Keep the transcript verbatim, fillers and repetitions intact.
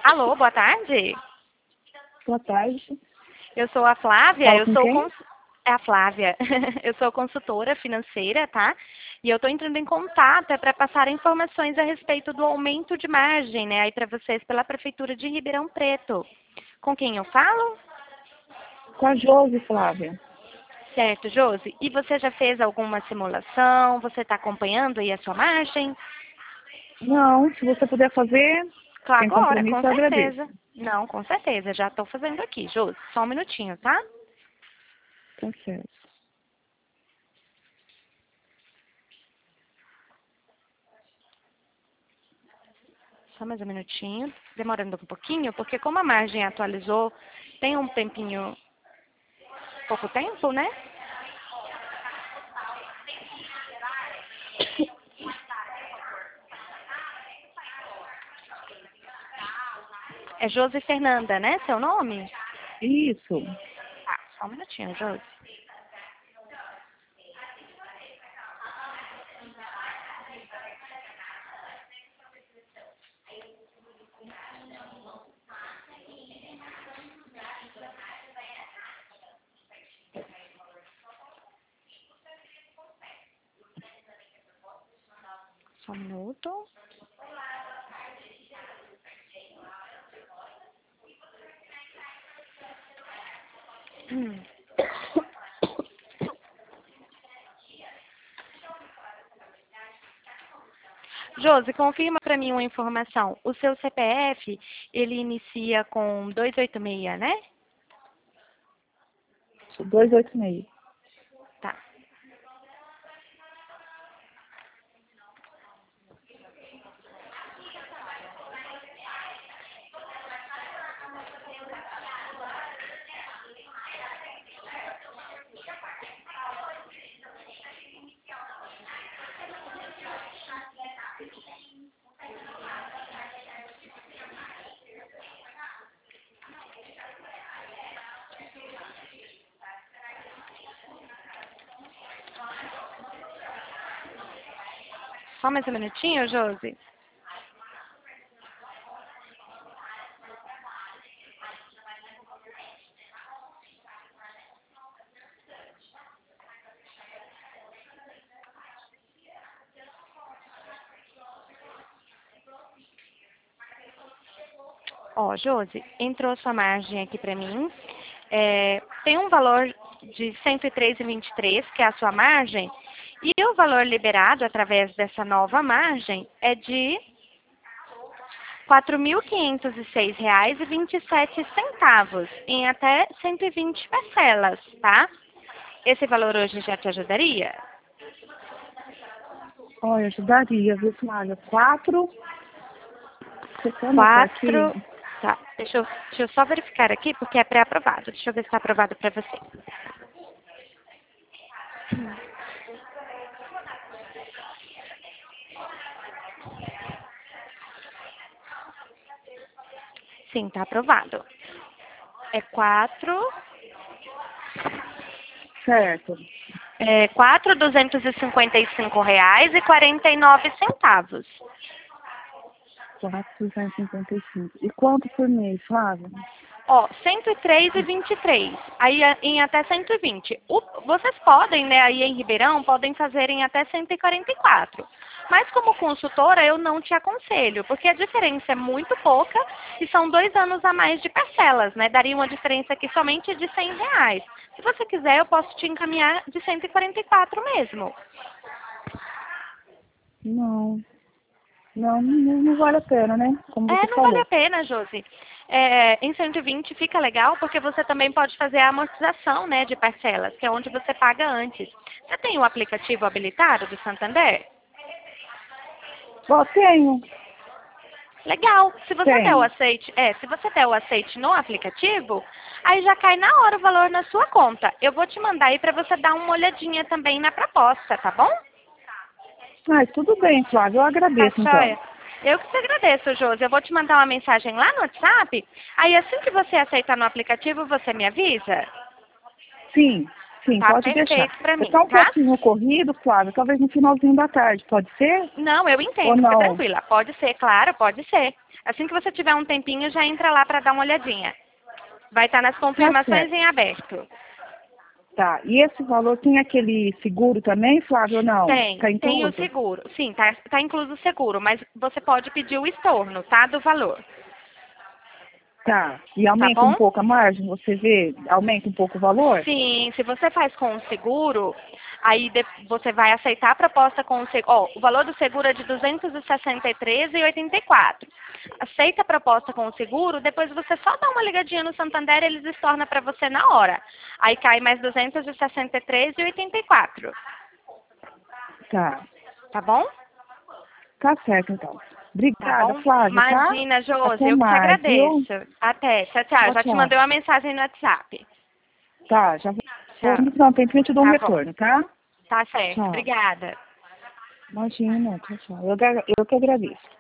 Alô, boa tarde. Boa tarde. Eu sou a Flávia, Fala eu com sou quem? cons... é a Flávia. Eu sou consultora financeira, tá? E eu estou entrando em contato é para passar informações a respeito do aumento de margem, né, aí para vocês pela prefeitura de Ribeirão Preto. Com quem eu falo? Com a Josi, Flávia. Certo, Josi. E você já fez alguma simulação? Você está acompanhando aí a sua margem? Não, se você puder fazer, Claro, sem agora, com compromisso, eu agradeço. certeza. Não, com certeza. Já estou fazendo aqui, Josi. Só um minutinho, tá? Tá certo. Só mais um minutinho, demorando um pouquinho, porque como a margem atualizou, tem um tempinho, pouco tempo, né? É Josi Fernanda, né, seu nome? Isso. Tá, só um minutinho, Josi. Só um minuto. Hum. Josi, confirma para mim uma informação. O seu C P F, ele inicia com duzentos e oitenta e seis, né? duzentos e oitenta e seis. Tá. Só mais um minutinho, Josi. Ó, Josi, entrou sua margem aqui para mim. É, tem um valor de cento e três vírgula vinte e três, que é a sua margem, e o valor liberado através dessa nova margem é de quatro mil quinhentos e seis reais e vinte e sete centavos, em até cento e vinte parcelas, tá? Esse valor hoje já te ajudaria? Olha, ajudaria, viu, Flávia? Quatro. Você quer anotar aqui? Quatro. Tá, deixa eu, deixa eu só verificar aqui, porque é pré-aprovado. Deixa eu ver se está aprovado para você. Sim, está aprovado. É quatro. Certo. É quatro mil duzentos e cinquenta e cinco reais e quarenta e nove centavos. quatrocentos e cinquenta e cinco. E quanto por mês, Flávia? Ó, cento e três e vinte e três. Aí é em até cento e vinte. O, vocês podem, né, aí em Ribeirão, podem fazer em até cento e quarenta e quatro. Mas como consultora, eu não te aconselho, porque a diferença é muito pouca e são dois anos a mais de parcelas, né? Daria uma diferença aqui somente de cem reais. Se você quiser, eu posso te encaminhar de cento e quarenta e quatro mesmo. Não. Não, não, não vale a pena, né? Como É, você não vale falou. a pena, Josi. É, em cento e vinte fica legal porque você também pode fazer a amortização, né, de parcelas, que é onde você paga antes. Você tem o aplicativo habilitado do Santander? Ó, tenho. Legal. Se você der o Tenho. aceite, é, se você der o aceite no aplicativo, aí já cai na hora o valor na sua conta. Eu vou te mandar aí para você dar uma olhadinha também na proposta, tá bom? Ah, tudo bem, Flávia. Eu Tá, agradeço, então. joia. Eu que te agradeço, Josi. Eu vou te mandar uma mensagem lá no WhatsApp. Aí assim que você aceitar no aplicativo, você me avisa? Sim, sim, Tá pode deixar. perfeito pra mim, Está um tá? pouquinho corrido, Flávia, talvez no finalzinho da tarde, pode ser? Não, eu Ou entendo, não? fica tranquila. Pode ser, claro, pode ser. Assim que você tiver um tempinho, já entra lá para dar uma olhadinha. Vai estar nas Tá confirmações certo. em aberto. Tá, e esse valor tem aquele seguro também, Flávia, ou não? Tem, Tá tem o incluso? seguro. Sim, tá, tá incluso o seguro, mas você pode pedir o estorno, tá? Do valor. Tá, e Tá aumenta um bom? pouco a margem, você vê, aumenta um pouco o valor? Sim, se você faz com o seguro, aí de- você vai aceitar a proposta com o seguro. Ó, o valor do seguro é de duzentos e sessenta e três reais e oitenta e quatro centavos. Aceita a proposta com o seguro, depois você só dá uma ligadinha no Santander, eles estornam para você na hora. Aí cai mais duzentos e sessenta e três reais e oitenta e quatro centavos. Tá, Tá bom? tá certo então. Tá Obrigada, bom? Flávia, tá? Imagina, Josi, Até eu que te mais, viu? agradeço. Até. Tchau, tchau. Tchau, Já te tchau. mandei uma mensagem no WhatsApp. Tá, já vou. Tchau. No final do tempinho eu te dou um Tá bom. retorno, tá? Tá certo. Tchau. Obrigada. Imagina, tchau, tchau. Eu, gra- eu que agradeço.